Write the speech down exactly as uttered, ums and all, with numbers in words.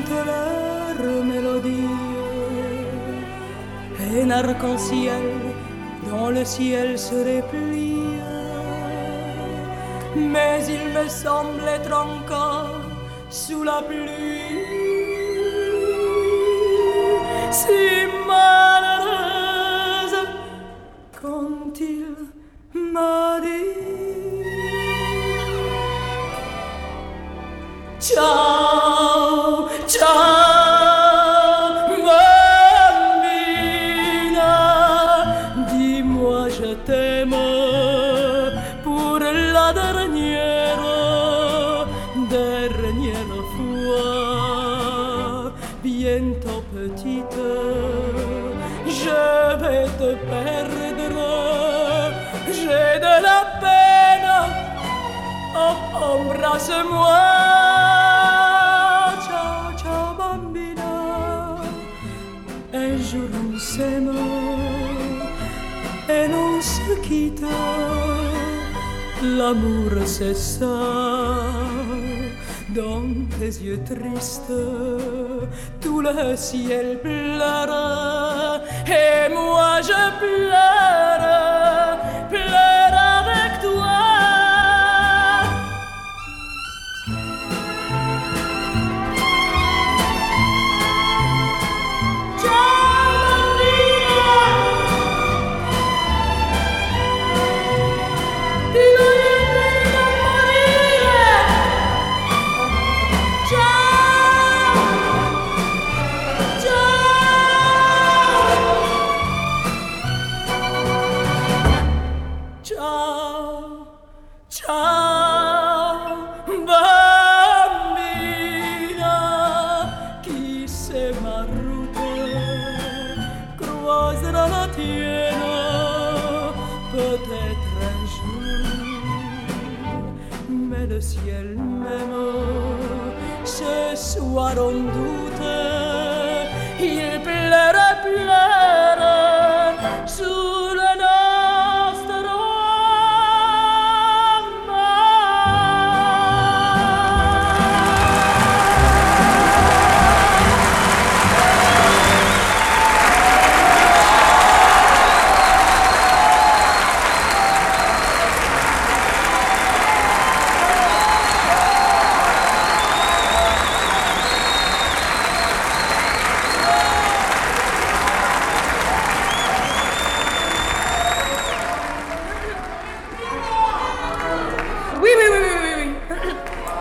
toute leur mélodie. Un arc-en-ciel dont le ciel se replie. Mais il me semble être encore sous la pluie. Si malheureuse quand il m'a dit ciao, ciao, bambina, dis-moi je t'aime pour la dernière, dernière fois. Bientôt petite, je vais te perdre, j'ai de la peine, oh, embrasse-moi. Ciao, ciao bambina, un jour on s'aime et on se quitte. L'amour c'est ça, dans tes yeux tristes, tout le ciel pleure, et moi je pleure, pleure avec toi. Ciao, bambina, chi sait ma route croisera la tienne, peut-être un jour, mais le ciel même, ce soir on doute, il pleure, pleure.